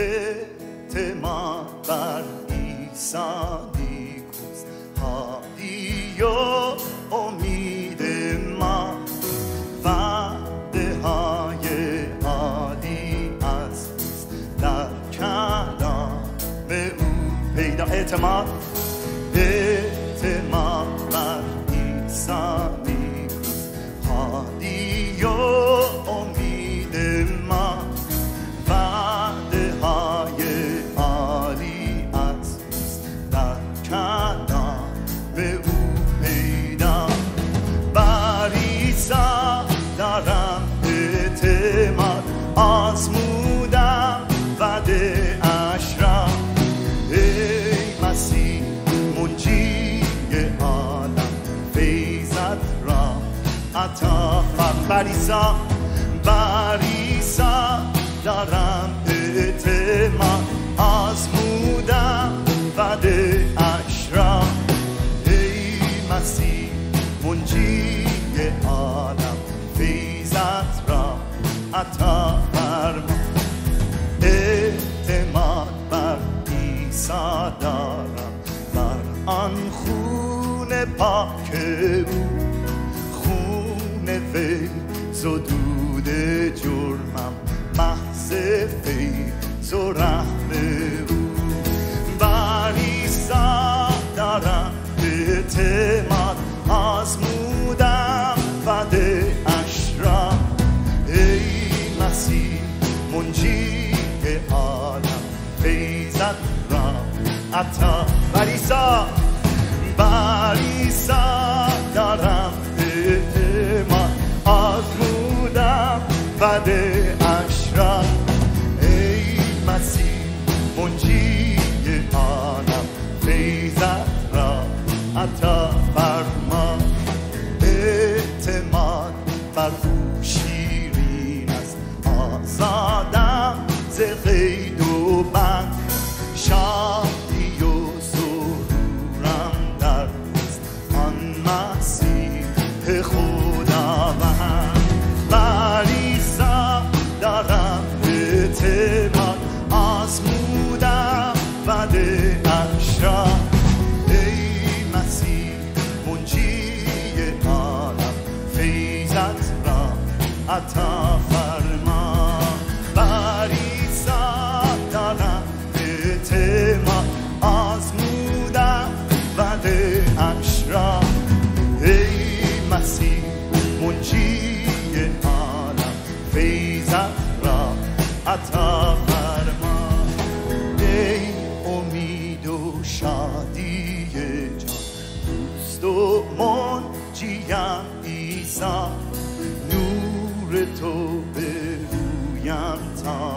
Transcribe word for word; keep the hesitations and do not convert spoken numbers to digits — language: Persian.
اعتماد بر عیسی نیکوست، هادی و امید ما، وعده های عالی از اوست، در کلام او پیدا. اعتماد اعتماد بر عیسی نیکوست، هادی و امید ما، وعده های عالی از اوست، در کلام او پیدا. بر عیسی دارم اعتماد، آزمودم وعده اش را، ای مسیح منجی عالم، فیضت را عطا فرما. بر عیسی بر عیسی دارم اعتماد، آزمودم وعده اش را، ای مسیح منجی عالم، فیضت را عطا فرما. اعتماد بر عیسی دارم، بر آن خون پاک او، خون وی زدود جرمم، محض فیض و رحم او. بر عیسی دارم اعتماد، آزمودم وعده اش را، ای مسیح منجی عالم، فیضت را عطا. بر عیسی بر عیسی دارم اعتماد، آزمودم وعده اش را، ای مسیح منجی عالم، فیضت را عطا فرما. اعتماد بر او شیرین است، آزادم ز قید و بند، شادی و سرورم در است آن مسیح خداوند. بر عیسی دارم اعتماد، آزمودم وعده اش را، ای مسیح منجی عالم، فیضت را عطا فرما. بر عیسی دارم اعتماد، آزمودم وعده اش را، ای مسیح منجی عالم، فیضت را عطا فرما. ای امید و شادی جان، دوست و منجیم عیسی، نور تو به رویم تا